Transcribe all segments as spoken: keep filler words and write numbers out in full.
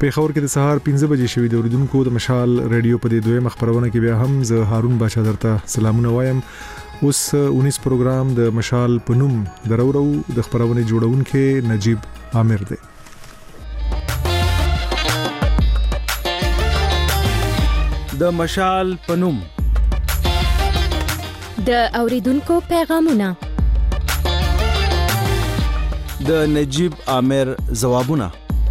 پیښور کې د سهار پنځه بجې شوې د اوریدونکو د مشال ریډیو په دې دویمه خبرونه کې بیا هم زه هارون بچا درته سلامونه وایم. اوس اونیس پروګرام د مشال پنوم درورو د خبرونه جوړونکو نجیب عامر دی. د مشال پنوم د اوریدونکو پیغامونه د نجیب عامر ځوابونه.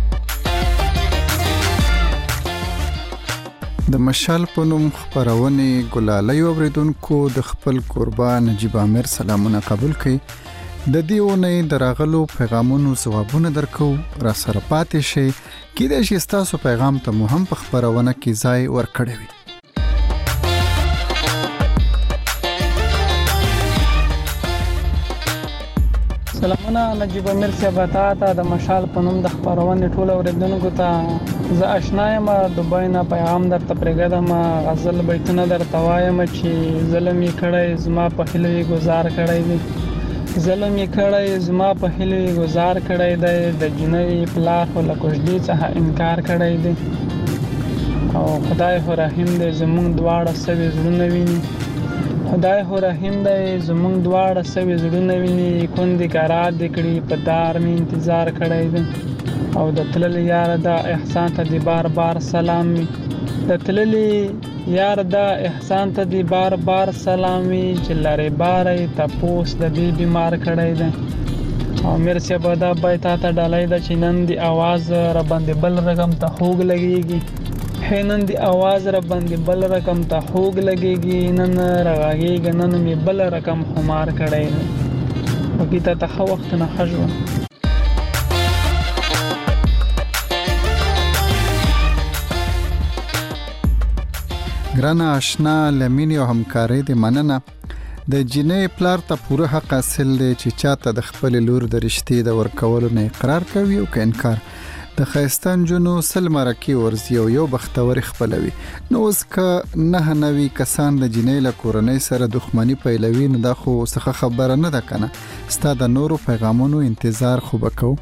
د مشال پنوم خبرونه ګلاله اوریدونکو د خپل قربان نجیب عامر سلامونه قبول کړي. د دیونه دراغلو پیغامونو ځوابونه درکو را سره پاتې شي کله چې تاسو پیغام ته مهم په خبرونه کې ځای ورکړی وي. سلامونه نجیب عامر صاحب ته د مشال پنوم د خبرونه ټول اوریدونکو ته زه آشنا یم. دوبای نه پیغام درته پرېږدم. غزل بیتونه درته وایم چې ظلم یې کړی زما په هیلې گزار کړی دی. ظلم یې کړی زما په هیلې گزار کړی دی. د جنۍ پلار خو له کوژدې څخه انکار کړی دی. او خدای خو رحیم دی زمونږ دواړه سوي زړونه ویني. خدای خو رحیم دی زمونږ دواړه سوي زړونه ویني. کندې ګرا دې کړي په دار مې انتظار کړی دی. او د تللی یار دا احسان ته دی بار بار سلام می. د تللی یار دا احسان ته دی بار بار سلام می. چې لری بارې تپوس د دې بیمار کړی دی. او مرسه بدا بایتا ته ډالای د چنن دی आवाज را باندې بل رقم ته خوګ لګيږي. هنن دی आवाज را باندې بل رقم ته خوګ لګيږي. نن راغيږي نن می بل رقم خمار کړی دی. وکیته ته خو وخت نه خجو. ګرانه آشنا لمینی او همکاري د مننه. د جنې پلار ته پوره حق حاصل دی چې چاته د خپل لور د رښتې د ورکولو نه اقرار کوي او که انکار. د خیستان جنو سل مرکی ورزي او یو بختور خپلوي. نو اوس که نه نوي کسان د جنې له کورنۍ سره دښمنی پیلوي نو دا خو څه خبره نه ده کنه. ستا د نورو پیغامونو انتظار خو وکاو.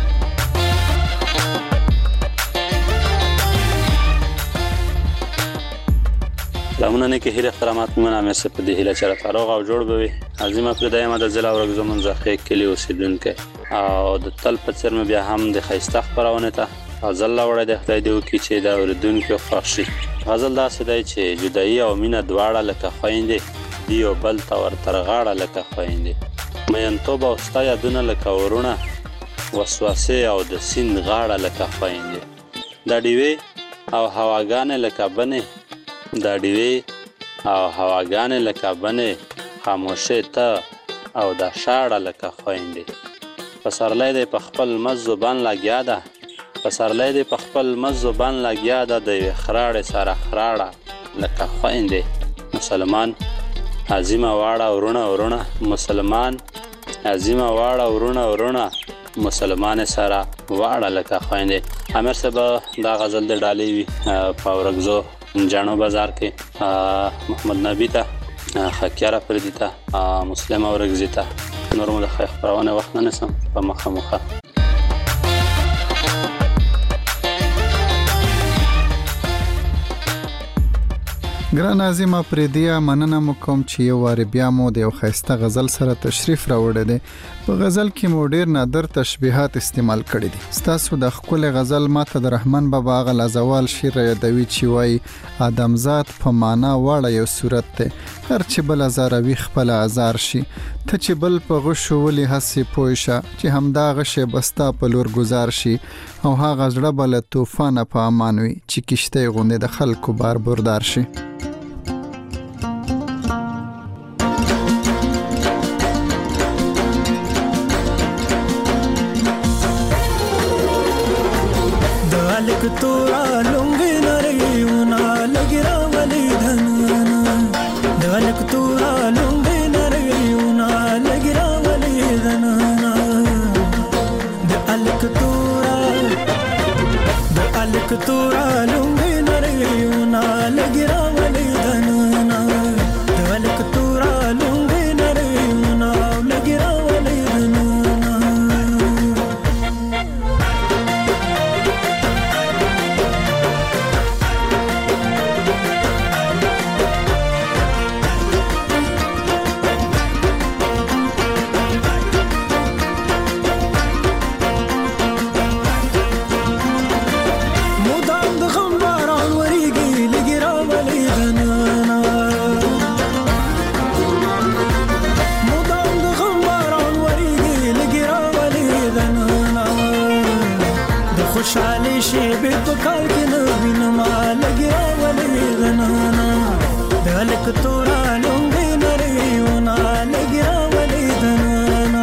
لمونه نه کې هیله احترامات مونږه مې سپ دي هیله چر فاروق او جوړ بوي عظیمه پر دایمه د ضلع ورغزو منځخه کلی اوسیدونکو او د تل په څیر مې بیا هم د خیسته خبرونه ته غزل وړه د خدای دی کی چې دا اوریدونکو خوشي. غزل دا سدای چې جدایي او مینه دواړه لکه خويندې دی او بل تور ترغاړه لکه خويندې. مې انتوب او ستا یادونه لکه ورونه وسوسه او د سین غاړه لکه خويندې. دا دیوي او هواګانې لکه بنه دا دیوی او هواګانې لکه بنې خاموشه ته او دا شاړه لکه خويندې. پسرلی دی په خپل مز زبان لګیا ده. پسرلی دی په خپل مز زبان لګیا ده. د خراړې سره خراړه لکه خويندې. مسلمان عظیمه واړه ورونه ورونه مسلمان عظیمه واړه ورونه ورونه مسلمان سره واړه لکه خويندې. امر صاحب دا غزل د ډالۍ وی په ورغزو جانو بازار کې محمد نبی ته خکیاره پردی ته مسلم اورګزی ته نور مو د خبرونه وخت نه نسم په مخه مخه. ګران عظیمه پردیا مننه مو کوم چې یو وار بیا مو د یو خیسته غزل سره تشریف راوړی دی. په غزل کې مو ډیر نادر تشبیهات استعمال کړي دي. ستاسو د خپل غزل ماته د رحمان بابا غل زوال شعر یادوي چې وای ادمزاد په معنا واړه یو صورت ته هر چې بل زاروي خپل ازار شي ته چې بل په غشو ولي حسي پويشه چې همدا غشه بستا په لور گزار شي او هغه زړه بل طوفان په امان وي چې کشته غونډه د خلکو بار بردار شي. तोरा लुंगी नरियुना लगिरा वली धनना दलक तोरा लुंगी नरियुना लगिरा वली धनना दलक तोरा दलक तोरा लुंगी नरियुना लगिरा वली دلک تورا لونګي نریونه لګرا ولې دنانا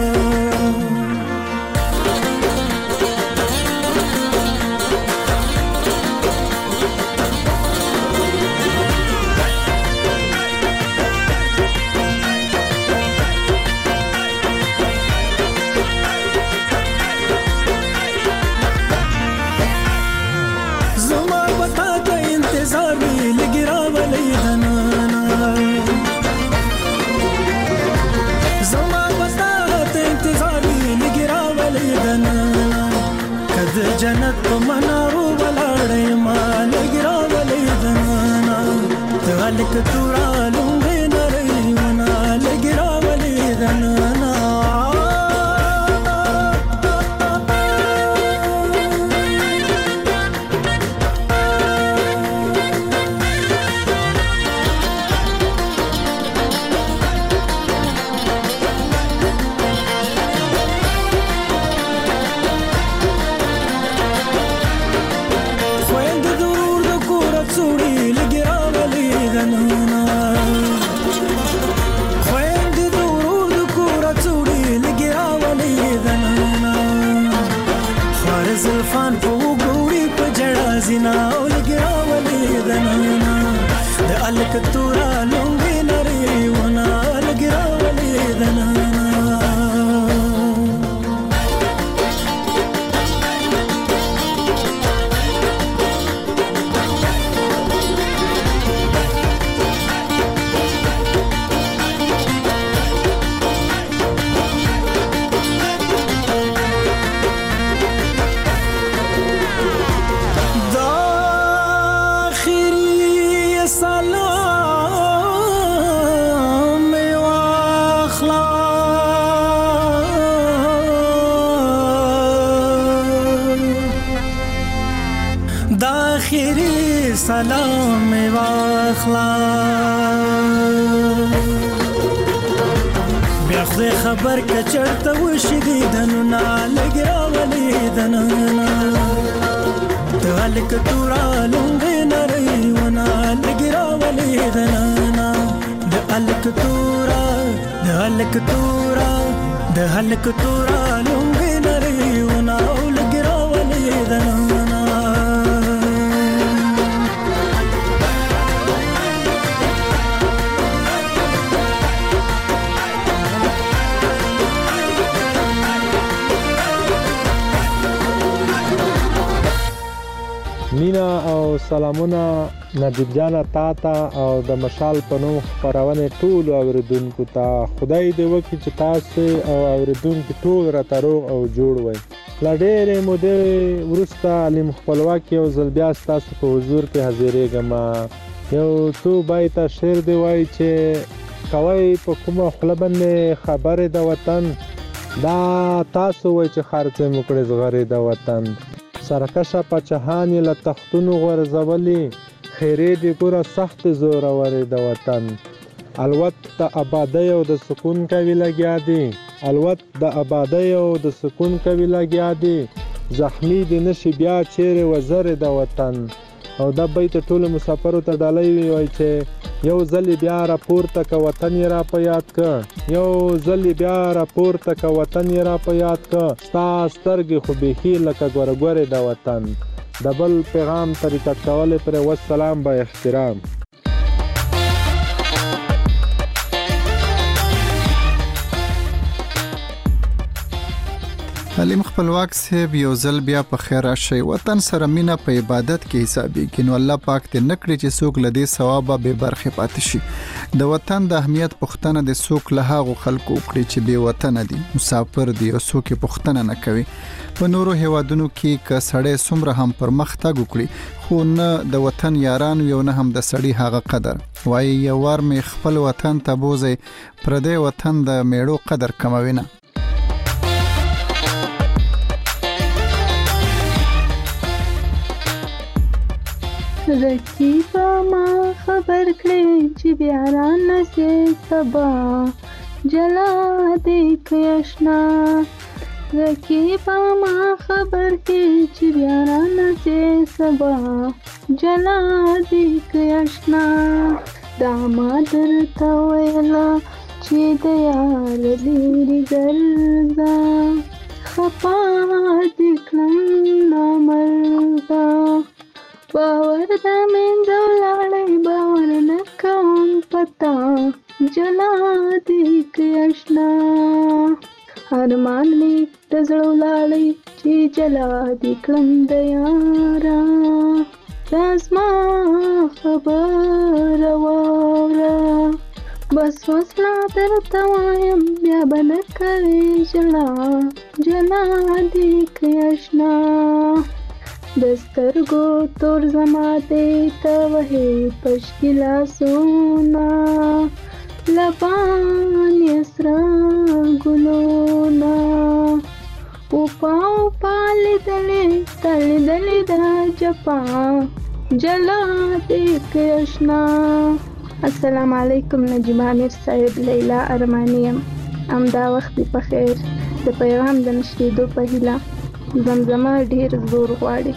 جنت په منارو ولاړې ما لګرا ولې دنانا دلک تورا لونګې نریونه لګرا ولې دنانا زلفان په وګوري په جړا زینا او لګرا ولې دنانا د الک تورا لونګي نریونه لګرا ولې دنانا سلام واخلا بیا خو خبر کچرته وشدي دننا لګرا ولې دننا دلک تورا لونګې نریونه لګرا ولې دننا دلک تورا دلک تورا دلک تورا لونګې نریونه لګرا ولې دننا مینا او سلامونه نجیب جان تا ته او د مشال په نوم خپرونه ټول اوریدونکو ته خدای دې وکړي چې تاسو او اوریدونکو ټول راته روغ او جوړ وي لا ډېرې مودې وروسته علي خپلواک یو ځل بیا ستاسو په حضور کې حاضرېږم یو څو بایته شعر دی وایي چې کوئ په کومه خوله باندې خبرې د وطن دا تاسو وایي چې خرڅې مو کړې زغرې د وطن سرکشه پاچاهان یې له تختونو غورځولي خیرې دې ګوره سخت زورورې د وطن الوت د آبادۍ او د سکون کوي لګیا دي الوت د آبادۍ او د سکون کوي لګیا دي زخمی دې نشي بیا چیرې وزرې د وطن او دا بیت ټولو مسافرو ته ډالۍ وایي چې یو ځل بیا راپورته که وطن یې را په یاد که یو ځل بیا راپورته که وطن یې را په یاد که ستا سترګې خو بیخي لکه ګورګورې د وطن د بل پیغام طریقت کولې پرې والسلام با احترام علیم خپلواک صاحب یو ځل بیا په خیر راشي وطن سره مینا په عبادت کې حسابي نو الله پاک دې نکړي چې څوک لدی ثواب به برخه پاتې شي د وطن د اهمیت پښتنه د څوک له هغه خلکو کړي چې به وطن دي مسافر دي او څوک پښتنه نه کوي په نورو هیوادونو کې ک سړی سمره هم پرمختګ وکړي خو نه د وطن یاران یو نه هم د سړی هغه قدر وای یو ور می خپل وطن ته بوزي پردې وطن د میړو قدر کموي نه رقیبا ما خبر کړې چې بیا را نسې سبا جلا دې کښنا رقیبا ما خبر کړې چې بیا را نسې سبا جلا دې کښنا داما درته ویله چې د یار لیرې ګرځه خفا دې کړم نامرده باور د مینځه ولاړی باور نه کوم پتا جلا دې کړې اشنا ارمان مې د زړه ولاړی چې جلا دې کړم د یاره راز ما خبره واوره بس وسلا درته وایم بیا به نه کوې ژړا جلا دې کړې اشنا د سترګو تور زما دې ته وهې پشکي لاسونه لبان یې سره ګلونه اوپا اوپا لیدلې تا لیدلې دا جپا جلا دې کړې اشنا السلام علیکم نجیب عامر صاحب لیلا ارمانی یم همدا وخت دې په خیر د پیغام د نشریدو په هیله زمزمه ډیر زور غواړي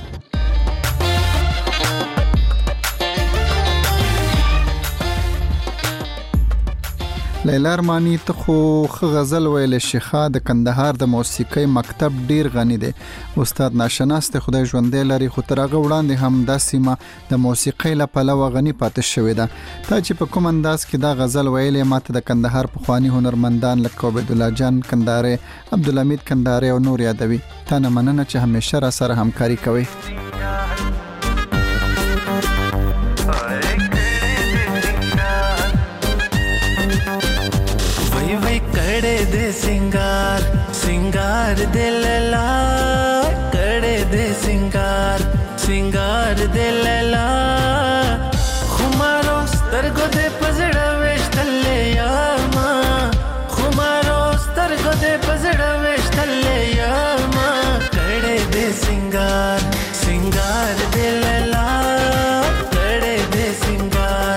لیلا ارمانی ته خو ښه غزل ویل شيخه د کندهار د موسیقۍ مکتب ډیر غني دی استاد ناشناس ته خدای ژوندې لري خو تر هغه وړاندې هم د سیمه د موسیقۍ له پلوه غني پاتې شوې ده تا چې په کوم انداز کې دا غزل ویلې ماته د کندهار پخوانی هنرمندان لکه عبید الله جان کندهاري عبدالحمید کندهاري او نور یادوي تا نه مننه چې همیشه را سره همکاري کوي कड़े दे सिंगार सिंगार दे लला कड़े दे सिंगार सिंगार दे लला खुमारो स्तरगो दे पजड़ा वेश्तले यामा खुमारो स्तरगो दे पजड़ा वेश्तले यामा कड़े दे सिंगार सिंगार दे लला कड़े दे सिंगार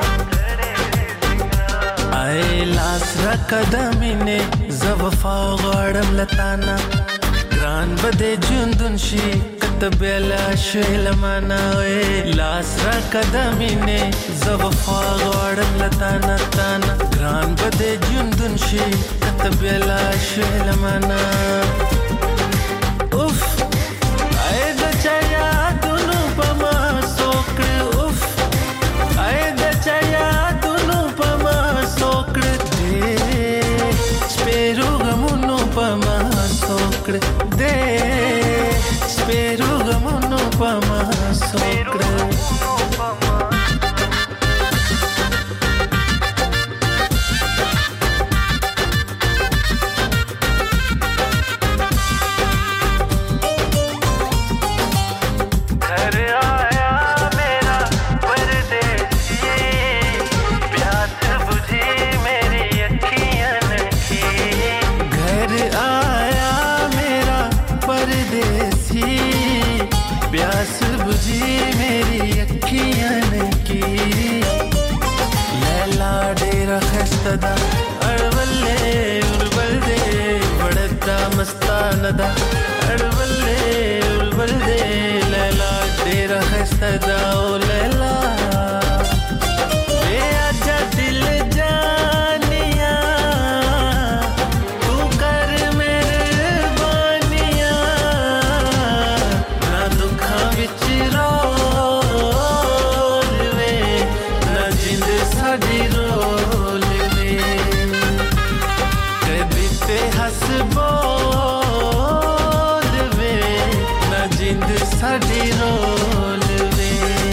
आए लास قدمینه زوفا غړم لتانا ګران بده جوندون شي کتبلا شلمانا وې لاس را قدمینه زوفا غړم لتانا تانا ګران بده جوندون شي کتبلا شلمانا اوف اې د چایا دونو پما سوکړ اوف اې د چایا دونو پما سوکړ Spero gamuno pa ma sokre de Spero gamuno pa ma sokre da arvalle urbalde badda mastanada arvalle urbalde laila tera khastada o laila ye aja dil janiya tu kar mehrbaniya na dukha vich rolve na jind sadi साडी रोल वे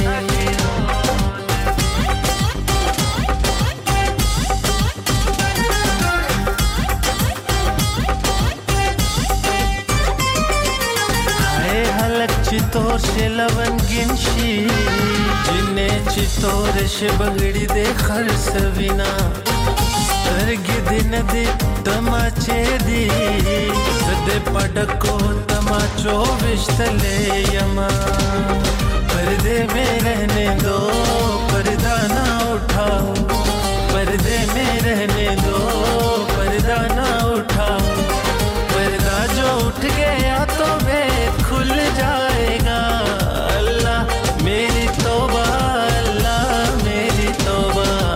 हाय हलक चितोर से लवन गिनशी जिने चितोर से बगड़ी दे खरसविना तरगे दिन दे तमाचे दी सदे पडको तमाचो विश्तले यमा पर्दे में रहने दो पर्दा ना उठाओ पर्दे में रहने दो पर्दा ना उठाओ पर्दा जो उठ गया तो वेद खुल जाएगा अल्लाह मेरी तौबा अल्लाह मेरी तौबा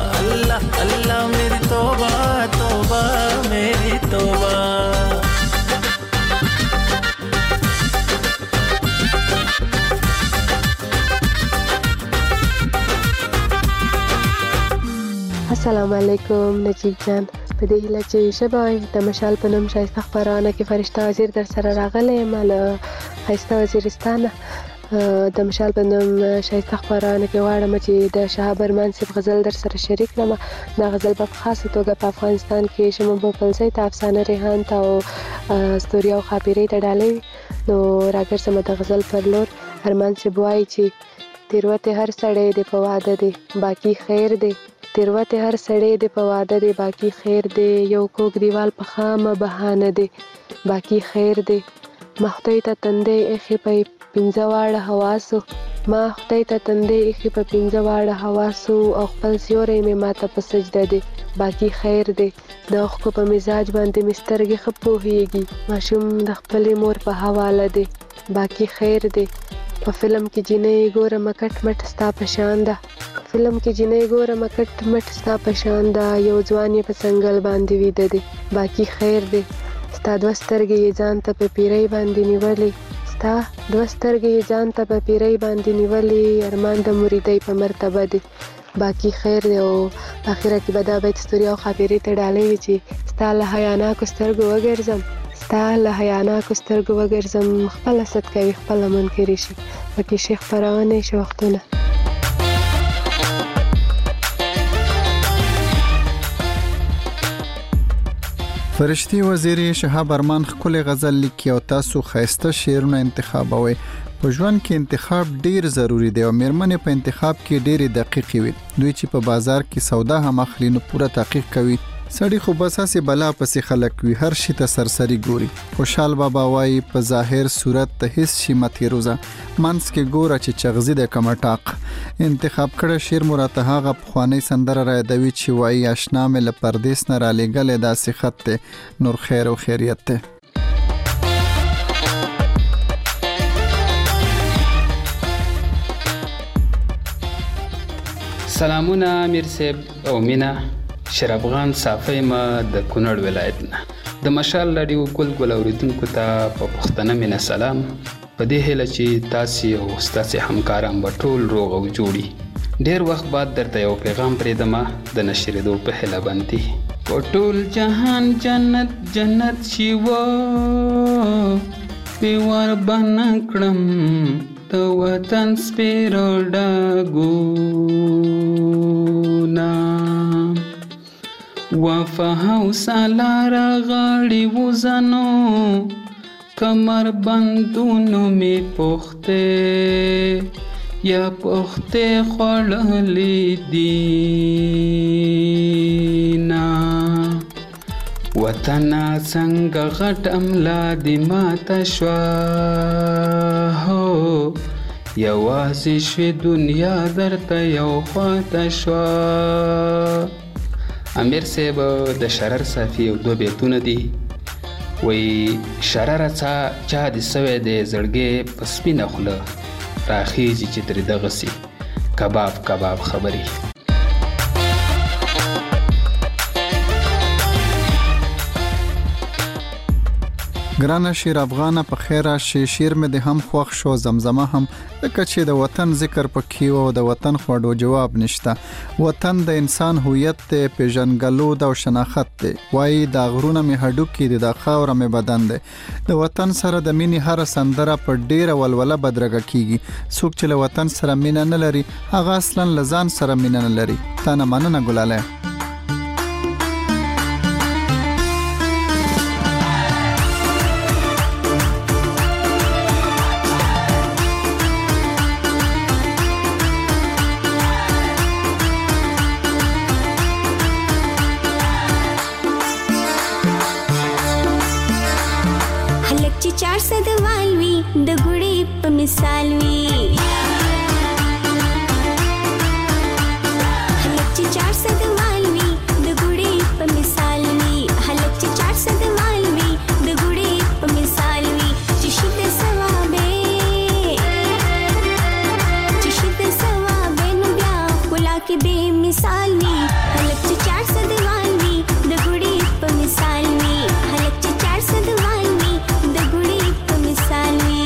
السلام علیکم نجیب جان، په دې هیله چې ښه به وئ. د مشال په نوم ښایسته خپرونه کې فرشته وزیر در سره راغلی یم له ښایسته وزیرستانه. د مشال په نوم ښایسته خپرونه کې غواړم چې د شهاب ارمان صاحب غزل در سره شریک کړم. دا غزل په خاصه توګه په افغانستان کې شمه بوپلزی ته، افسانه ریحان ته او استوریا او خاپیرۍ ته ډالۍ وي. نو راګرځم د غزل پر لور. ارمان صاحب وایي چې تیروتې هر سړی دی په واده دی باقي خیر دی، تیروتې هر سړی دی په واده دی باقي خیر دی، یو کوږ دیوال په خامه بهانه دی باقي خیر دی. ما خدای ته تندی ایښې په پنځه واړه حواسو، ما خدای ته تندی ایښې په پنځه واړه حواسو، او خپل سیوری مې ماته په سجده دی باقي خیر دی. د اوښکو په مزاج باندې مې سترګې ښه پوهېږي، ماشوم د خپلې مور په حواله دی باقي خیر دی. په فلم کې جینۍ ګورمه کټ مټ ستا په شان ده، فلم کې جینۍ ګورمه کټ مټ ستا په شان ده، یو ځوان یې په څنګل باندې ویده دی باقي خیر دی. ستا دوه سترګې یې ځان ته په پیرۍ باندې نیولې، ستا دوه سترګې یې ځان ته په پیرۍ باندې نیولې، ارمان د مریدۍ په مرتبه دی باقي خیر دی. او په اخره کې به دا بیت استوریا او خاپیرۍ ته ډالۍ وي چې ستا له حیاناکو سترګو وګرځم، ستا له حیاناکو سترګو وګرځم، خپله صدقه وي خپله منکرې شي. پکې شي خپرونې شي وختونه. فرشتي وزیري شهاب ارمان ښکلی غزل لیکي او تاسو ښایسته شعرونه انتخابوئ. په ژوند کې انتخاب ډیر ضروری دی او میرمنې په انتخاب کې ډېرې دقیقې وي. دوی چې په بازار کې سودا هم اخلي نو پوره تحقیق کوي. سړی خو بس هسې بلا پسې خلک وي، هر شي ته سرسري ګوري. خوشحال بابا وایي په ظاهر صورت ته هیڅ شي مه تیروزه، منځ کې ګوره چې چغزي دی که مټاق. انتخاب کړی شعر مو راته هغه پخوانۍ سندره رایادوي چې وایي اشنا مې له پردیس نه رالیږلی داسې خط دی، نور خیر او خیریت دی. سلامونه امیر صاحب او مینا، شیر افغان صافی ما د کونړ ولایت نه. د مشال راډیو ګل ګل اوریدونکو ته په پښتنه مینه سلام. په دې هیله چې تاسې او ستاسې همکاران به ټول روغ او جوړي. ډیر وخت بعد درته یو پیغام پرېږدمه د نشرېدو په هیله باندې. په ټول جهان جنت جنت شي و بې ور بنه کړم د وطن سپېرو ډاګونه، وفا حوصله راغړي وزنو کمر بندونو می پخته یا پخته خوړلې دینا، وطن څنګه غټ املا دی ماته شوا هو، یوازې شوې دنیا درته یو خواته شوا. امیر صاحب د شرر صافي یو دوه بیتونه دي. وی شرره څه چا دې سوی دی زړګی په سپینه خوله راخیږي چې ترې دغسې کباب کباب خبرې. ګرانه شیر افغانه په خیر راشي. شیر مې د هم خوښ شو، زمزمه هم، لکه چې د وطن ذکر پکې و او د وطن خوړو جواب نشته. وطن د انسان هویت دی، پیژنګلو د او شناخت دی. وایي دا غرونه مې هډوکي دي، دا خاوره مې بدن دی. د وطن سره د مینې هره سندره په ډیره ولوله بدرګه کیږي. څوک چې له وطن سره مینه نه لري هغه اصلا له ځان سره مینه نه لري. تا نه مننه ګلاله. चार सद वालवी द गुड़ी प मिसालवी हलकची चार सद वालवी द गुड़ी प मिसालवी हलकची चार सद वालवी द गुड़ी प मिसालवी चिशित सवाबे चिशित सवाबे न ब्या खुला के बे मिसालवी हलकची चार सद वालवी द गुड़ी प मिसालवी हलकची चार सद वालवी द गुड़ी प मिसालवी.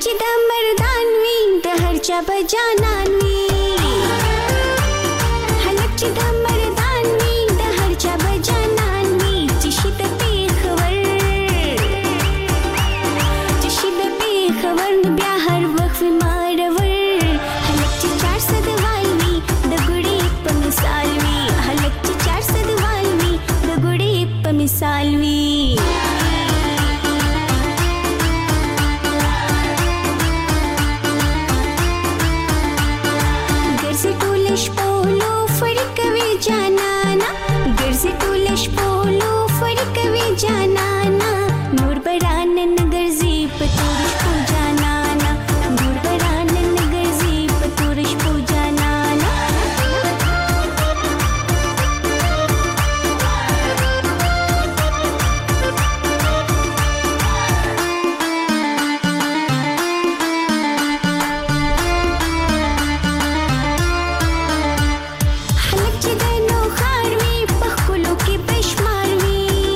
چې د مردان وي د هر چا به جانان وي هلک چې د مردان وي د هر چا به جانان وي چې شي د پېښور چې شي د پېښور نو بیا هر وخت وي مارور هلک چې چار صد وال وي د ګوړې په مثال وي هلک چې چار صد وال وي د ګوړې په مثال وي جانانا نور بران نگرزی پتورش پو جانانا نور بران نگرزی پتورش پو جانانا حلق چی دنو خاروی پخکلو کی بشمار وی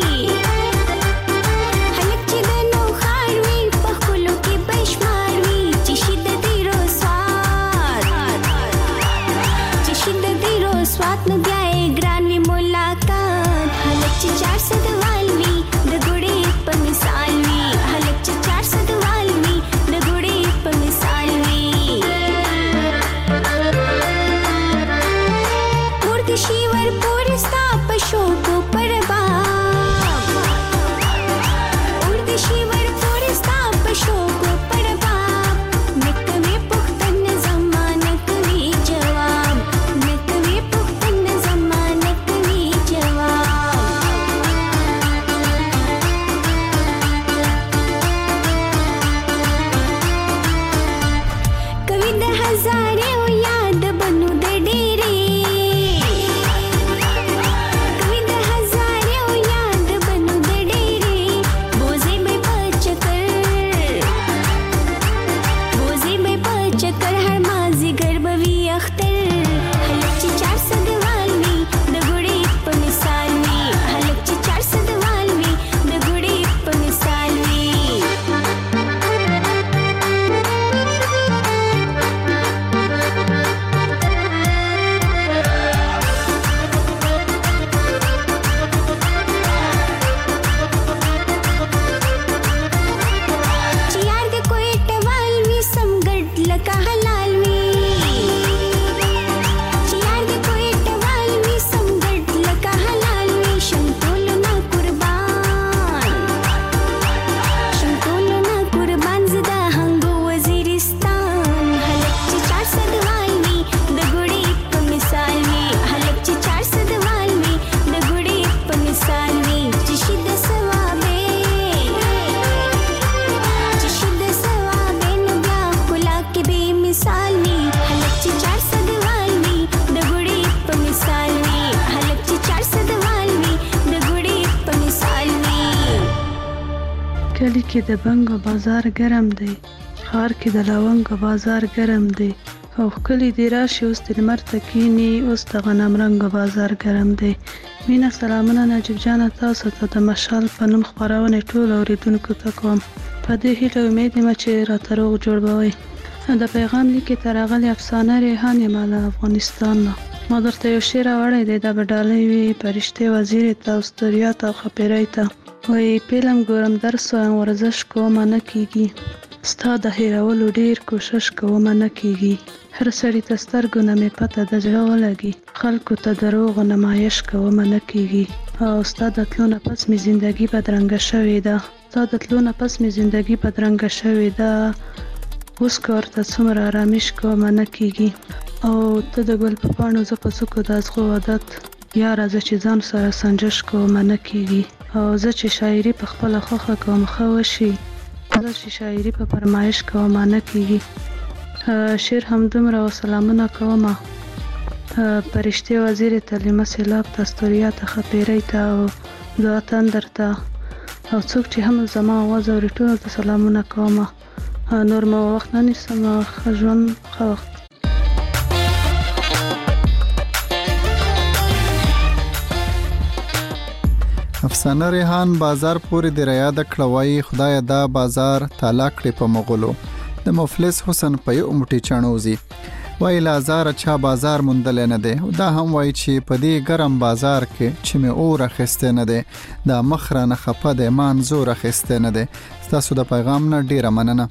کلی کې د بنګو بازار ګرم دی خار کې د لونګو بازار ګرم دی او کلی دی راشي اوس د لمر تکینی اوس د غنم رنګ بازار ګرم دی مینا سلامونه نجیب جان تاسو ته د مشال په نوم خبرونه ټول اوریدونکو ته کوم په دې هیله امید یم چې را تروغ جوړوي د پیغام لیکي ترغلي افسانه ریحان مال افغانستان ما درته یو شعر وړی دی د بډالۍ وی پرشته وزیر ته استریا ته خبرای ته وای فلم ګورم درس او ورزش کوم نه کیږي ستا د هیرولو ډیر کوشش کوم نه کیږي هر سړی ته سترګو نه مې پته د زړه ولګي خلکو ته دروغ نمایش کوم نه کیږي او ستا د تلو نه پس مې زندگی بدرنګه شوې ده ستا د تلو نه پس مې زندگی بدرنګه شوې ده اوس کار ته څومره آرامش کوم نه کیږي او ته د ګل په پاڼو زه په څوکو د ازغو عادت یا راځه چې ځان سره سنجش کوم نه کیږي او زه چې شاعري په خپل خوخه کوم خو شي زه چې شاعري په فرمایش کوم نه کیږي شعر هم دومره سلامونه کوم پرشته وزیر تعلیم سیلاب تستوریا ته خبرې ته او زه تندرته او څوک چې هم زما आवाज اوري ټول ته سلامونه کوم نور مو وخت نه نسم خجون خو افسانه ریحان بازار پورې د ریا د کړوي خدای دا بازار تالا کړې په مغولو د د مفلس حسن په یو موټی چڼوزي وای لازار چا بازار مندل نه دی دا هم وای چې په دې ګرم بازار کې چې مې اور اخسته نه دی دا مخرانه خپه د مان زور اخسته نه دی تاسو د پیغام نه ډیره مننه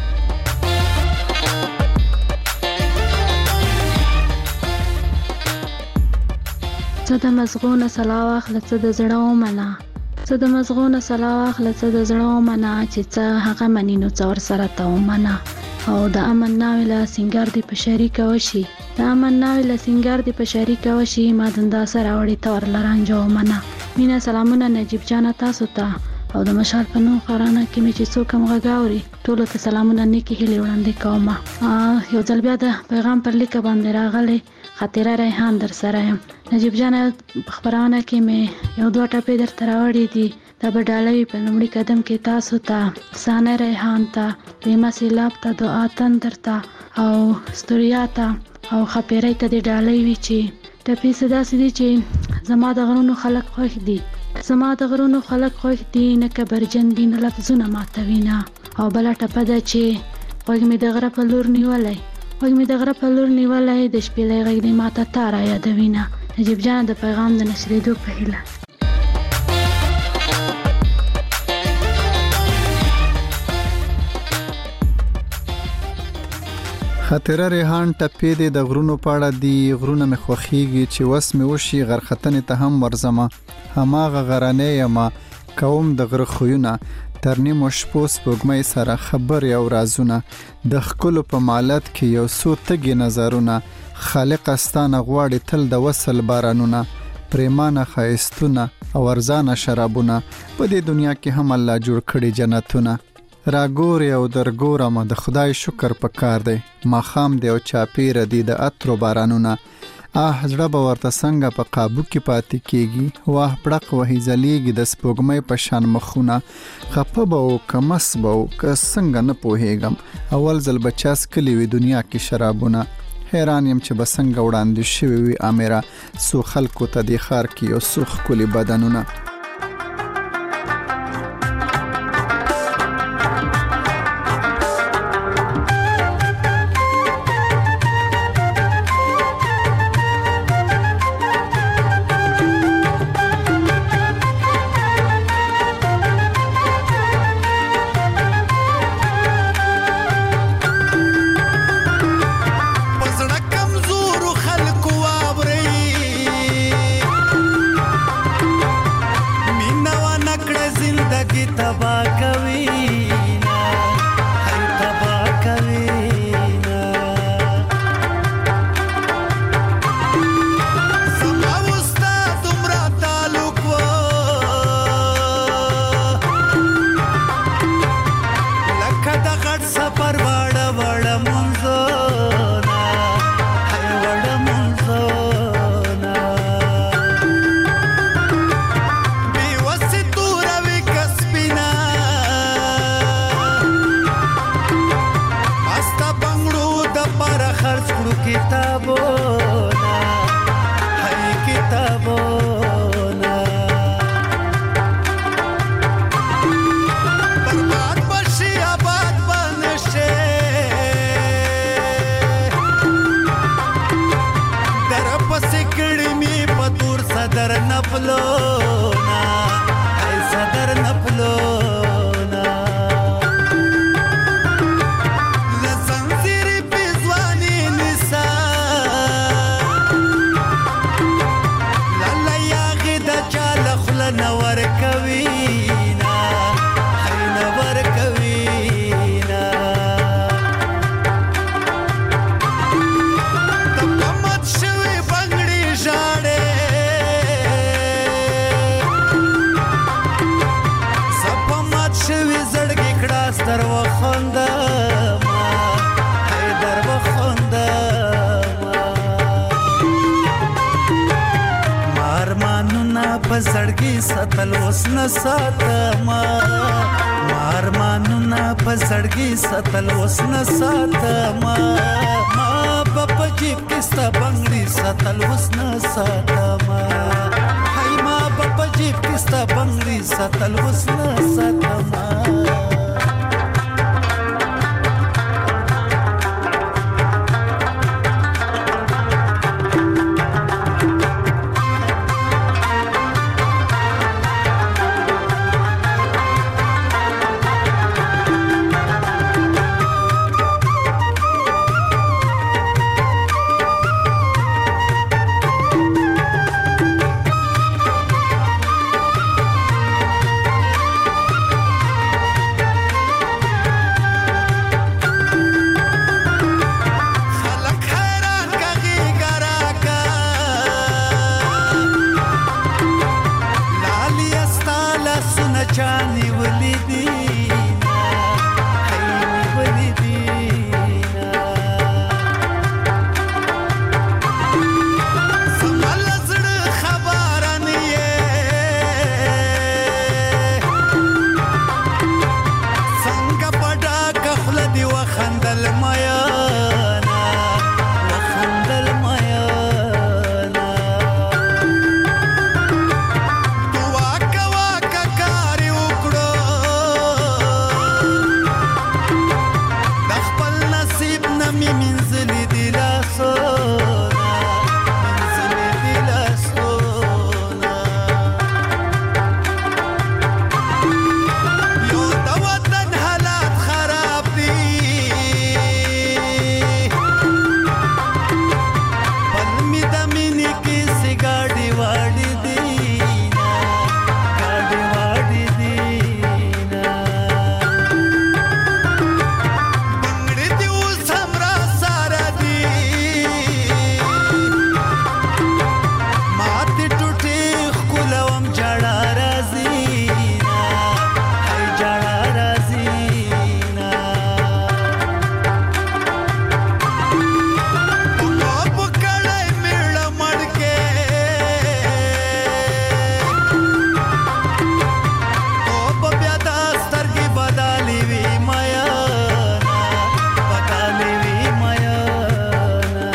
څه د مزغونه سلاو اخله څه د زړه ومنه څه د مزغونه سلاو اخله څه د زړه ومنه چې څه هغه منینو څه ورسره ته ومنه او د امن ناوې له سینګار دې په شریکه وشي د امن ناوې له سینګار دې په شریکه وشي ما دندا سره وړې ته ورله رانجه ومنه مینه سلامونه نجیب جانه تاسو ته او د مشال په نوم خرانه کې مې چې څوک هم غږ اوري ټولو ته سلامونه نیکې هیلې وړاندې کومه یو ځل بیا د پیغام پر لیکه باندې راغلی خاطره ریحان در سره یم نجیب جانه په خپرونه کې مې یو دوه ټپې درته راوړي دي دا به ډالوي په لومړي قدم کې تاسو ته سانه ریحان ته ریما سیلاب ته دعا تندر ته او ستوریا ته او خپېرۍ ته دې ډالۍ وي چې ټپې څه داسې دي چې زما د غرونو خلک خوښ دي زما د غرونو خلک خوښ دي نه کبرجن دي نه لفظونه ماتوي نه او بله ټپه ده چې غوږ مې د غره په لور نیولی غوږ مې د غره په لور نیولی د شپېلۍ غږ دې ماته تا را یادوي نه نجیب جانه د پیغام د نشرېدو په هیله خاطره ریحان ټپې دې د غرونو پاړه دی غرونه مې خوخیږي چې وس مې وشي غرختنې ته هم ورزمه هماغه غرانې یما کوم د غره خویونه ترنیم و شپو سپوږمۍ سره خبر یو رازونه د ښکلو په مالت کې یو څو تږي نظرونه خالق استانه غواړي تل د وصل بارانونه پریمانه ښایستونه او ارزانه شرابونه په دې دنیا کې هم الله جوړ کړي جنتونه راګورې او درګورم د خدای شکر پکار دی ماښام دی او چاپېره دی د عطرو بارانونه آه زړه به ورته څنګه په قابو کې پاتې کېږي واه پړق وهي ځلیږي د سپوږمۍ په شان مخونه خفه به و که مس به و که څنګه نه پوهېږم اول ځل به چا څکلي وي دنیا کې شرابونه حیران یم چې به څنګه وړاندې شوي وي امره څو خلکو ته دې ښار کې یو څو ښکلي بدنونه پزړګي ستل وسنه ساتما مارمانونه پزړګي ستل وسنه ساتما ما په جیب کې ستا بنگړي ستل وسنه ساتما هاي ما په جیب کې ستا بنگړي ستل وسنه ساتما خندل میانا وخندل میانا تو واکا واکا کاری وکړو د خپل نصیب نمی منزلی دی لاسونا منزلی دی لاسونا یو د وطن حالات خراب دی پل می د مینې کیسې ګاډي واډي دینا ګاډي واډي دینا بنګړې دی اوس همرا سارا دی ماتې ټوټې ښکلوم جړا راځي نا هی جړا راځي نا په کړای میړه مړکې او په بیا د سترګې بدالې وي میانا بدالې وي میانا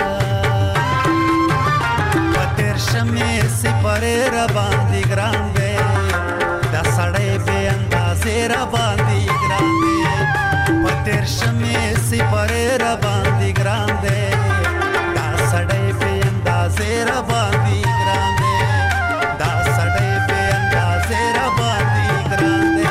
په تېر شمې سپرې را باندې ګران دی دا سړی بې اندازې را باندې ګران دی په تېر شمې سپرې را باندې ګران دی دا سړی بې اندازې را باندې ګران دی دا سړی بې اندازې را باندې ګران دی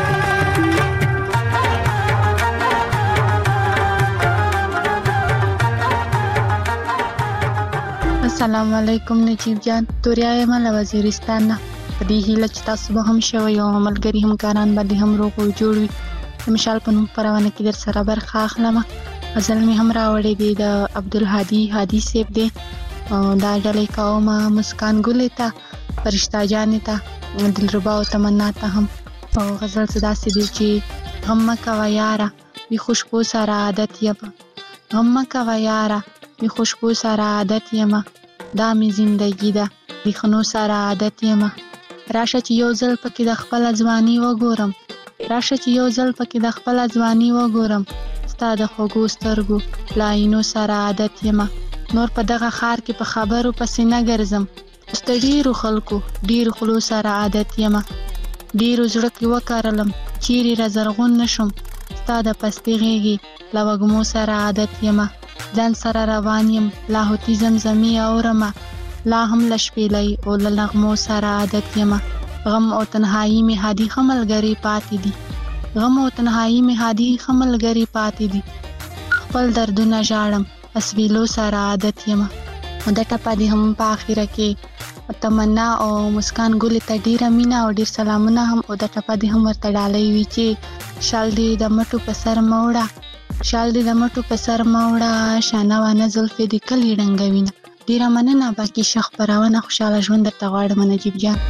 السلام علیکم نجیب جان توریا یم له وزیرستان نه په دې هیله چې تاسو به هم شوی او ملګري همکاران باندې هم روغ او جوړ وي د مشال په نوم خپرونه کې در سره برخه اخلم غزل مې هم راوړی دی د عبدالهادي هادي صاحب دی او دا ډلې کوم مسکان ګلې ته فرشته جانې ته دلربا او تمنا ته هم او غزل څه داسې دی چې غم مه کوه یاره بې خوشبو سره عادت یم غم مه کوه یاره بې خوشبو سره عادت یم دا مې زندګي ده ریښنو سره عادت یم راشه چې یو ځل پکې د خپله ځواني وګورم راشه چې یو ځل پکې د خپله ځواني وګورم ستا د خوږو سترګو لاینو سره عادت یم نور په دغه ښار کې په خبرو پسې نه ګرځم اوس د ډېرو خلکو ډېرو خولو سره عادت یم ډېرو زړه کې وکرلم چیرې را زرغون نه شم ستا د پستې غېږې له وږمو سره عادت یم ځان سره روان یم لاهوتي زمزمې اورمه لا هم له شپېلۍ او له نغمو سره عادت یم غم او تنهایي مې هادي ښه ملګري پاتې دي غم او تنهایي مې هادي ښه ملګري پاتې دي خپل دردونه ژاړم اسویلو سره عادت یم او دا ټپه دې هم په اخره کې تمنا او مسکان ګلې ته ډېره مینه او ډېر سلامونه هم او دا ټپه دې هم ورته ډالۍ وي چې شال دې د مټو په سر مه وړه شال دې د مټو په سر مه وړه شانه وانه زلفې دې کلي ړنګوینه ډېره مننه باقي ښه خپرونه خوشحاله ژوند درته غواړم نجیب جان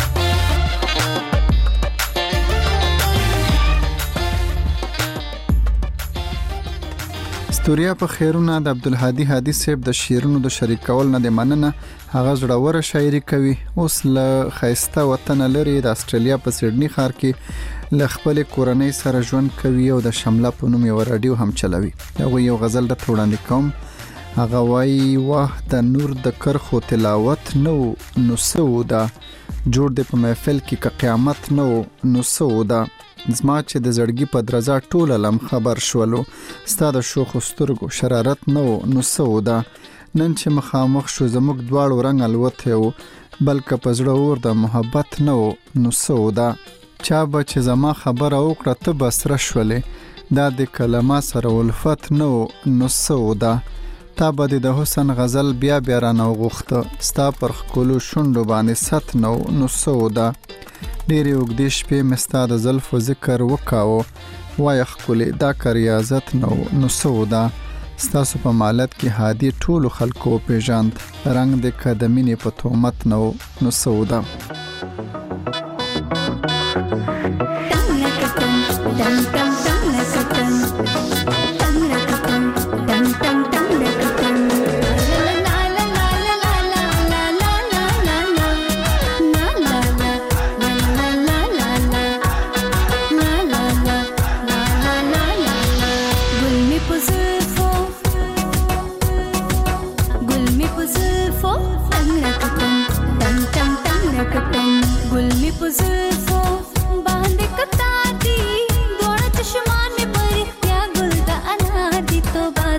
ستوریا په خیرونه د عبدالهادي هادي صاحب د شعرونو د شریکول نه د مننه هغه زړوره شاعري کوي اوس له خیسته وطن لري د استرالیا په سیډني ښار کې له خپل کورنۍ سره ژوند کوي او د شمله په نوم یو رادیو هم چلوي هغه یو غزل د وړاندې کوم هغه وایي واه د نور د کرخو تلاوت نو نو سودا جوړ د په محفل کې که قیامت نو نو سودا زما چې د زړګي په درزا ټوله لم خبر شولو ستا د شوخ سترګو شرارت نو نو سودا نن چې مخامخ شو زموږ دواړو رنګ الوته و بلکې په زړه اور د محبت نو نو سودا چا به چې زما خبره وکړه ته به سره شولې دا د کلمه سره الفت نو نو سودا تا به د حسن غزل بیا بیا رانه وغوښته ستا پر ښکلو شونډو باندې ست نو نو سودا ډېرې اوږدې شپې مې ستا د زلفو ذکر وکاوه وایه ښکلې دا که ریاضت نو نو سودا ستاسو په مالت کې هادي ټولو خلکو وپېژاند رنګ د که د مینې په تهمت نو نو سودا Put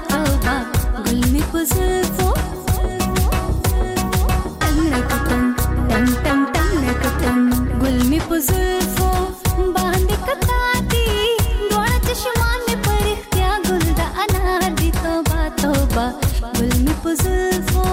توبه ګل می په زلفو تنګ تنګ تنګ تنګ تنګ ګل می په زلفو باندې کتاتي دوړ چشمان می پر اختیا ګل د انار دی توبه توبه ګل می په زلفو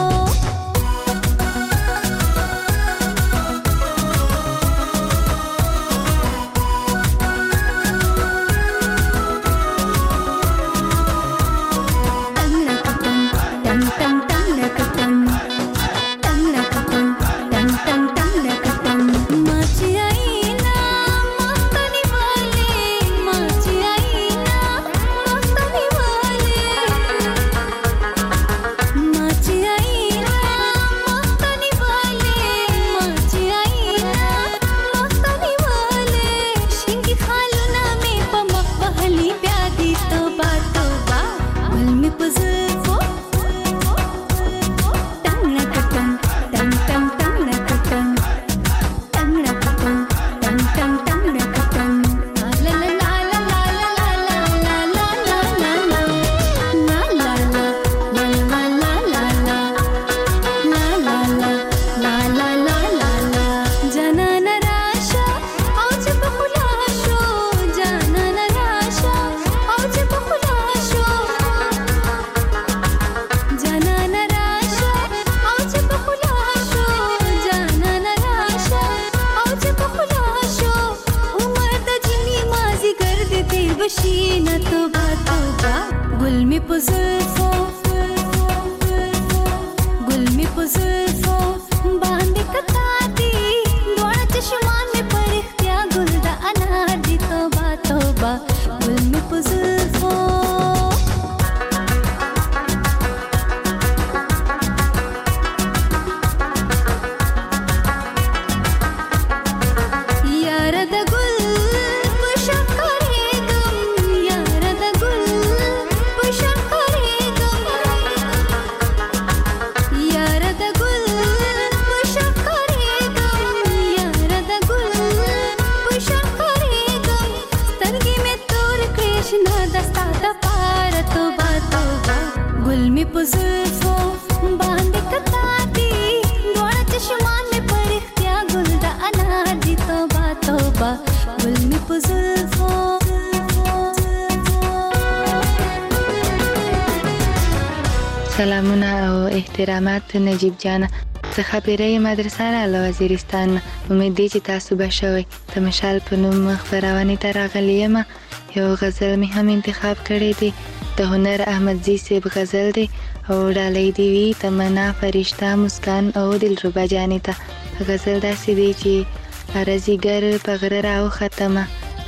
سلامونه او احترامات نجیب جان څخه پیری مدرسه له وزیرستان. امید دی چې تاسو به شوي د مشال په نوم خبرونه ته راغلی یم. یو غزل می هم انتخاب کړی دی د هنر احمدزی صاحب غزل دی او ډالۍ دی وی تمنا فرشتہ مسکان او دلربا جانی ته. غزل داسې دی چې ارزیګر په غره راو ختمه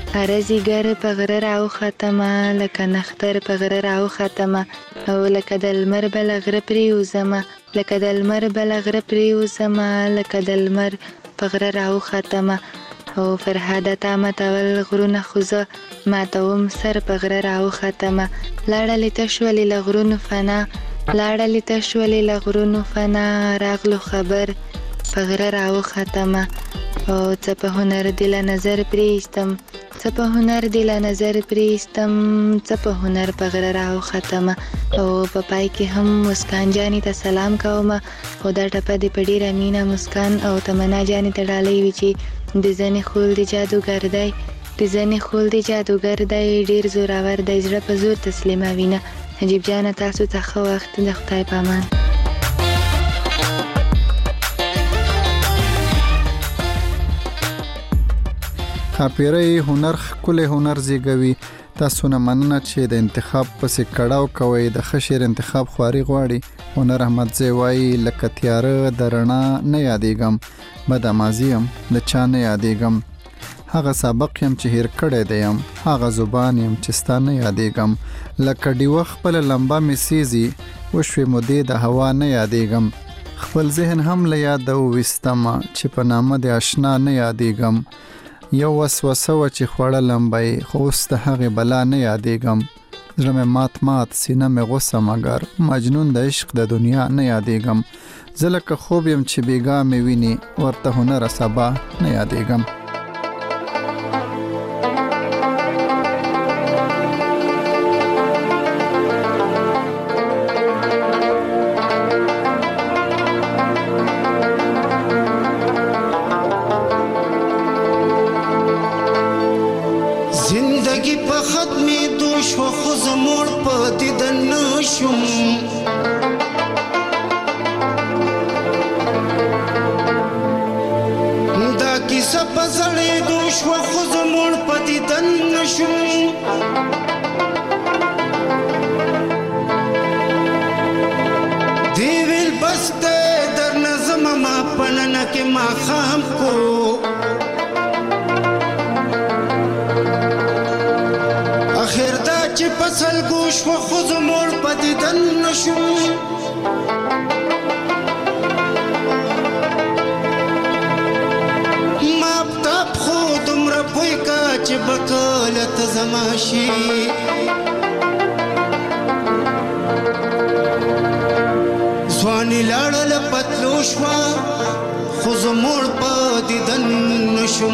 ارزیګر په غره راو ختمه لکه نختر په غره راو ختمه او لکه د لمر بل غره پریوزمه لکه د لمر بل غره پریوزمه لکه د لمر په غره راو ختمه او فرهاده تا متول غرونه خوزه ماتوم سر په غره راو ختمه لاړلې تشولې لغرونو فنا لاړلې تشولې لغرونو فنا راغلو خبر په غره راو ختمه او څه په هنر دی له نظر پریستم څه په هنر دی له نظر پریستم څه په هنر په غره راو ختمه او په پای کې هم مسکان جانی ته سلام کوم او دا ټپه دی په ډیره مینه مسکان او تمنا جانی ته ډالۍ وی چې د ځنې خول دی جادوګر دی د ځنې خول دی جادوګر دی ډیر زورور دی زړه په زور تسلیموینه. نجیب جان تاسو ته ښه وخت د خدای په امان. خاپیری هنر خپل هنر زیږوي. تاسو نه مننه چې د انتخاب پسې کړهو کوي د خشیر انتخاب خواري غواړي. هنر احمدزی وایي لکه تیاره د رڼا نه یادېږم بد مازیم د چا نه یادېږم هغه سبق يم چې هیر کړی دیم هغه زبان يم چې ستا نه یادېږم لکه ډیوه خپل لمبه مې سیزي وشوې مودې د هوا نه یادېږم خپل ذهن هم له یاد وویستم چې په نامه د آشنا نه یادېږم یو وسوسه و چې خوړه لمبای خو اوس د هغې بلا نه یادېږم زړه مې مات مات سینه مې غوسه مګر مجنون د عشق د دنیا نه یادېږم زه لکه خوب یم چې بیګا مې ویني ورته هنر سبا نه یادېږم. نشم دیویل بس دے در نظم ما پنن کے ما خام کو اخر دا چی پسل گوش و خوز مول پدیدن نشم چې بکالت زماشي ځواني لاړل پتلو شوا خو زموړ په دیدن نشم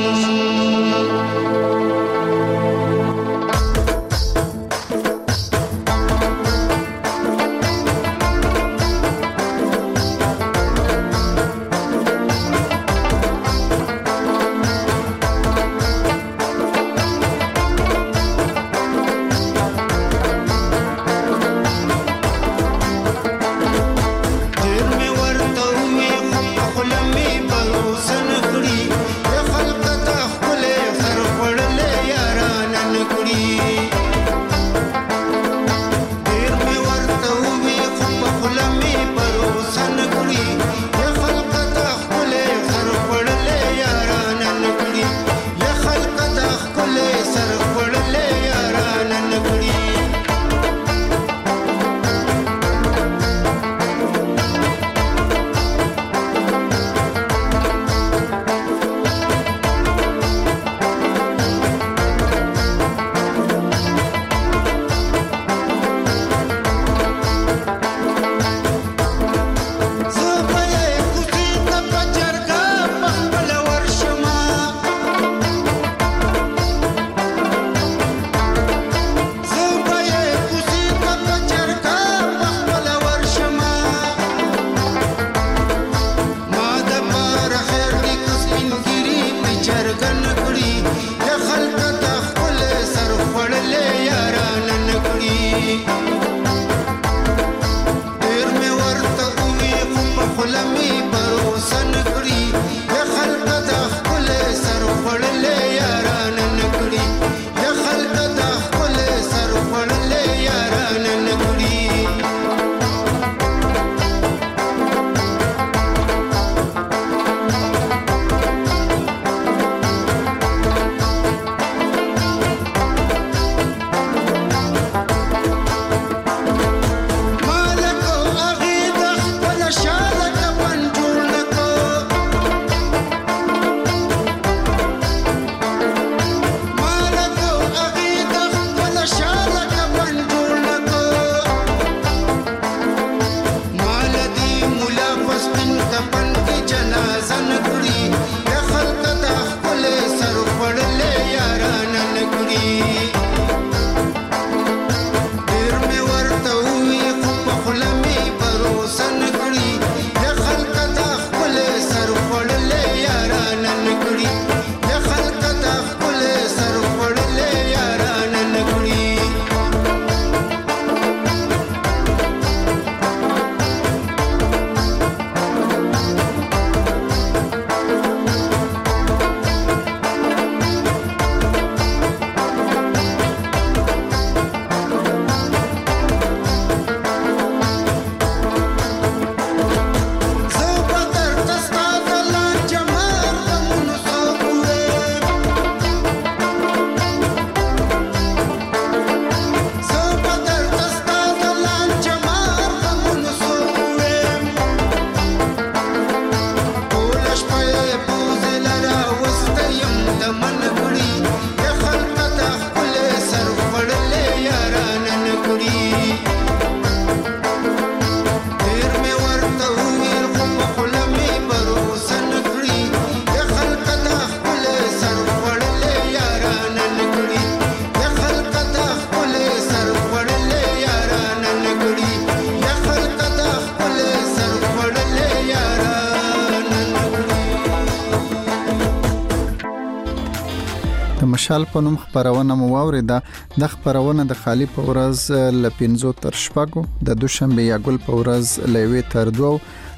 مشال په نوم خبرونه مو واوریده. د خبرونه د خالی په ورځ ل پنځو تر شپږو، د دوشنبه یا ګل په ورځ ل یوې تر دوو،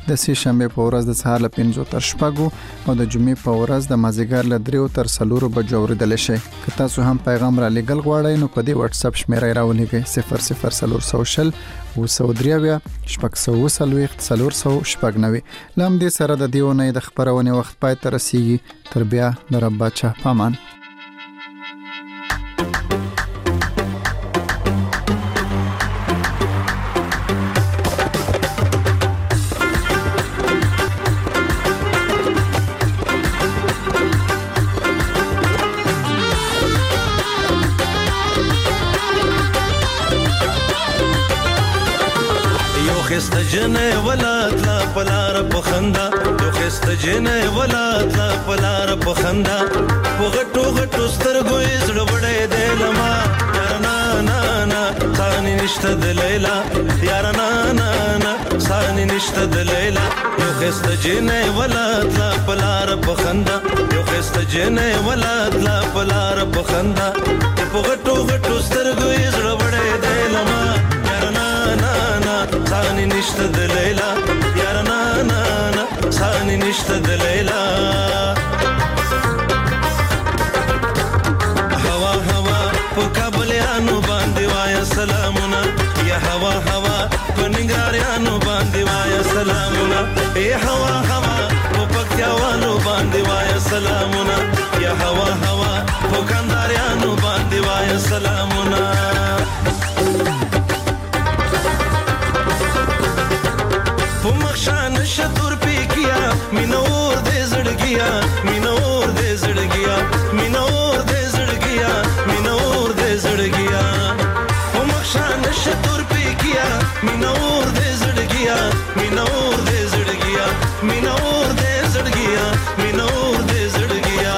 د سې شنبه په ورځ د سهار له پنځو تر شپږو او د جمعې په ورځ د مازیګر له دریو تر څلورو بجو اوریدل شي. که تاسو هم پیغام را لېږل غواړئ نو په دې واتس اپ شمیره راولېږئ صفر صفر څلور سوه شل اووه سوه درې اویا شپږ سوه اووه څلوېښت څلور سوه شپږ نوي. له همدې سره د دې اونۍ د خپرونې وخت پای ته رسیږي. تر بیا د رب باچا په امان. جنې ولات لا پلار په خندا یو خسته جنې ولات لا پلار په خندا په غټو غټو سترګو یې زړه وړې دې لما یار نا نا نا ثاني نشته د لیلا یار نا نا نا ثاني نشته د لیلا یو خسته جنې ولات لا پلار په خندا یو خسته جنې ولات لا پلار په خندا په غټو غټو سترګو یې زړه وړې دې لما یار نا نا نا ثاني نشته د لیلا یار نا نا نا ثاني نشته د لیلا هوا هوا په کابلیانو باندې وایا سلامونه یا هوا هوا په ننګرهاریانو باندې وایا سلامونه ای هوا هوا په پکتیاوانو باندې وایا سلامونه یا هوا هوا په کندهاریانو باندې وایا سلامونه مخشان شتور پیکیا مینور دې زړګیا مینور دې زړګیا مینور دې زړګیا مینور دې زړګیا مخشان شتور پیکیا مینور دې زړګیا مینور دې زړګیا مینور دې زړګیا مینور دې زړګیا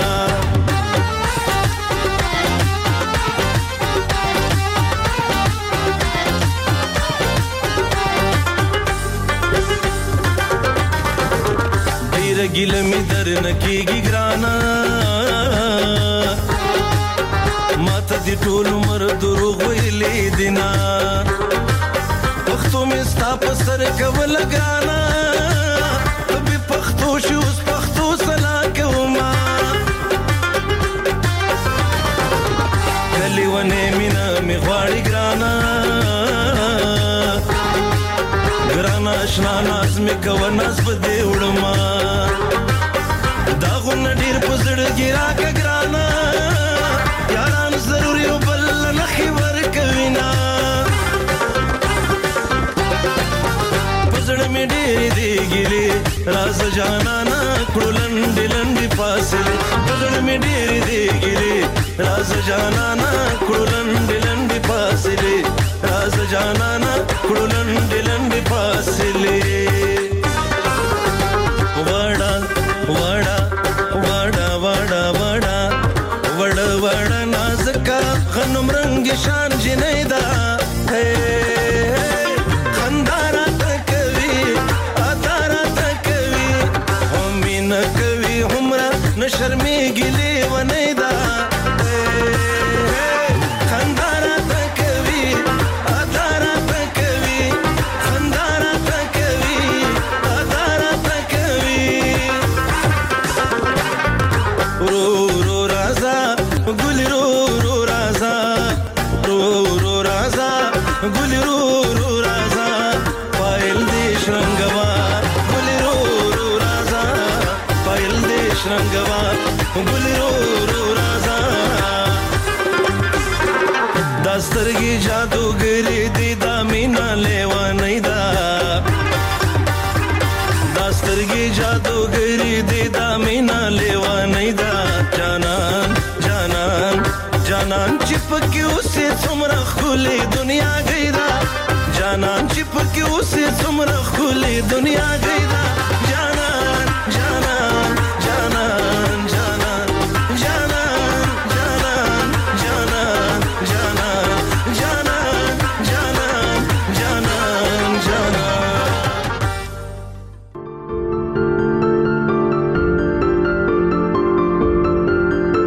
गिल में दर न कीगी ग्राना मत दी टोल उमर दुरुग वैले दिना पख्तो में स्ताप सर कवल गाना अभी पख्तो शूस पख्तो सला कवमा कली वने मिना में ख्वाड़ी ग्राना ग्राना अशना नाज में कवन नस्ब दे उड़मा दागुन ډیر پزړ ګرا ک ګرانا یاران ضروري وبل نخي ور کوینا پزړ می ډیر دی ګلی راز جانا نا کړلند لند فاصله پزړ می ډیر دی ګلی راز جانا نا کړلند لند فاصله راز جانا نا کړلند لند فاصله وړا وړا وړا وړا وړا وړا وړا نازکا غنم رنگ شان جنیدا خندارا تکوي ادارا تکوي همین کوي عمره نشرمي ګلي ونیدا خندارا تکوي ادارا تکوي خندارا تکوي ادارا تکوي رو رو رازا گل رو رو رازا رو رو رازا گل رو رو رازا پایل دیش رنگوا گل رو رو رازا پایل دیش رنگوا گل رو رو رازا داسترگی جادوگری دی دامینا لیوا نیدا داسترگی جادوگری دی دامینا لیوا نیدا جانان جانان جانان چپکی اسے څومره خولي دنیا گیدا جانان چپکی اسے څومره خولي دنیا گیدا جانان جانان جانان جانان جانان جانان جانان جانان جانان جانان جانان جانان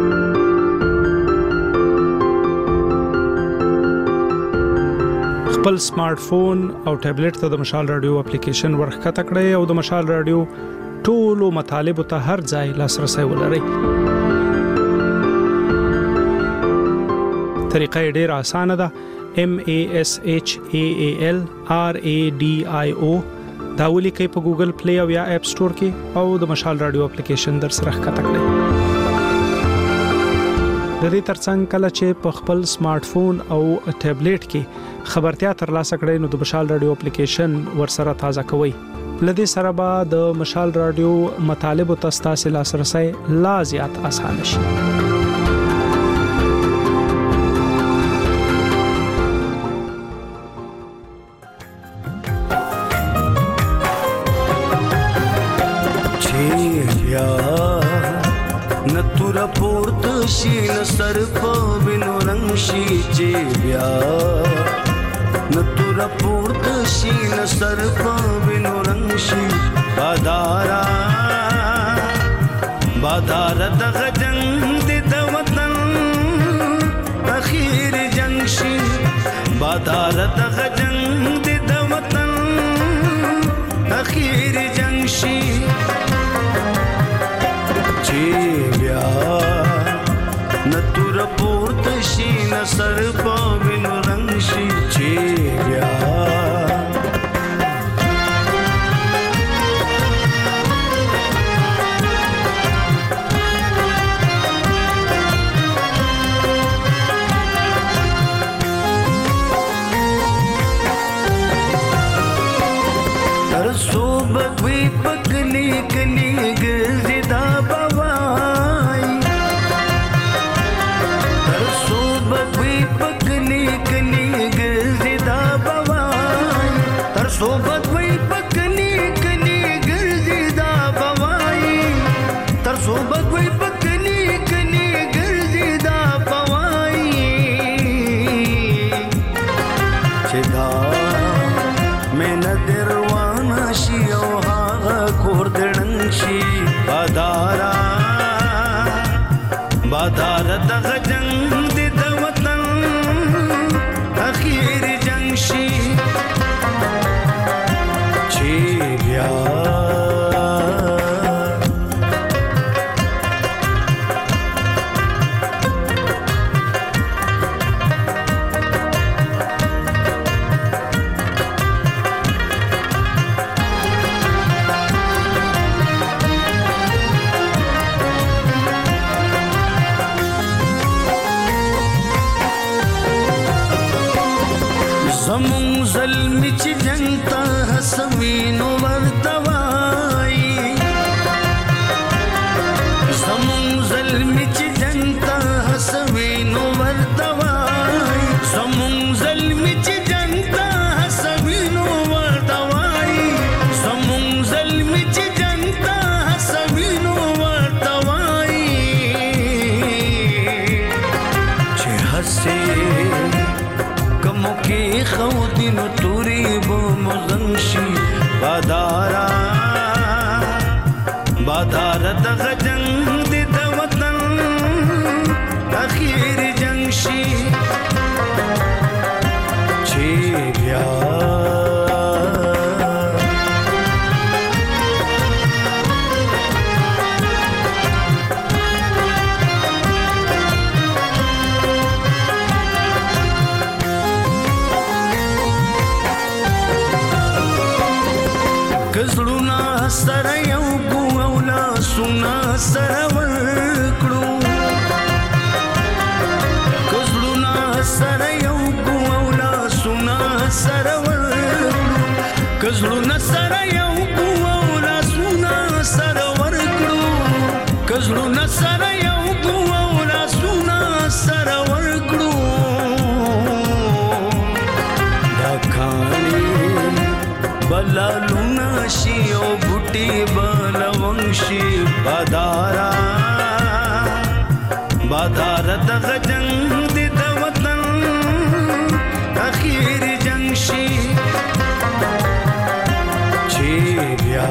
خپل سمارټ فون او ټابلیټ ته د مشال رادیو اپلیکیشن ورخکته کړئ او د مشال رادیو ټولو مطالبه ته هر ځای لاسرسي ولرئ. طریقه ډیره اسانه ده. M A S H A A L R A D I O دا ولیکئ په ګوګل پلی او یا اپ سٹور کې او د مشال رادیو اپلیکیشن در سره ښکته کړئ. د دې ترڅنګ کله چې په خپل سمارټ فون او ټابلیټ کې خبرتیا ترلاسه کړئ نو د مشال رادیو اپلیکیشن ورسره تازه کوئ. لدې سره به د مشال رادیو مطالب او تاسو لاسرسي لا زیات آسان شي. شین سر په وینو رنگ شي چې بیا نتور پورت شین سر په وینو رنگ شي بادارا بادار د جنگ د وطن اخیر جنگ شي بادار د جنگ د وطن اخیر جنگ شي چې بیا نتور پورت شین سر په وینو رنگ شي چې بیا تر صوبت وی پکلی کلی ګرځي دا بوای پکلی کلی ګرځي دا بوای تر صوبت وای پکلی کلی ګرځي دا بوای تر صوبت وای پکلی کلی ګرځي دا بوای چې دا مې ندر وانه شي او هغه کور دړن شي بادارا بادار د جنگ اخیر جنگ شي چې بیا زمون ظلم چې جنگ ته حسوینو ورتوای زمون ظلم چې جنگ ته حسوینو ورتوای زمون ظلم چې جنگ ته حسوینو ورتوای زمون ظلم چې جنگ ته حسوینو ورتوای چې حسه کی خودینو توری بو مزن شي بادارا بادار د جنگ د وطن اخیر جنگ شي چې بیا کزړونا سره یو کو اولا سنا سره ورکړو کزړونا سره یو کو اولا سنا سره ورکړو کزړونا سره یو کو اولا سنا سره ورکړو کزړونا سره یو کو اولا سنا سره ورکړو دا کانی بلالونا شي او بوټي بلوم شي بادارا بادار د جنگ د وطن اخیر جنگ شي چې بیا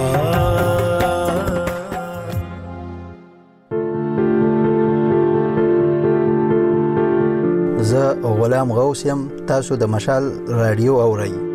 زه غلام غوث یم تاسو د مشال رادیو اورئ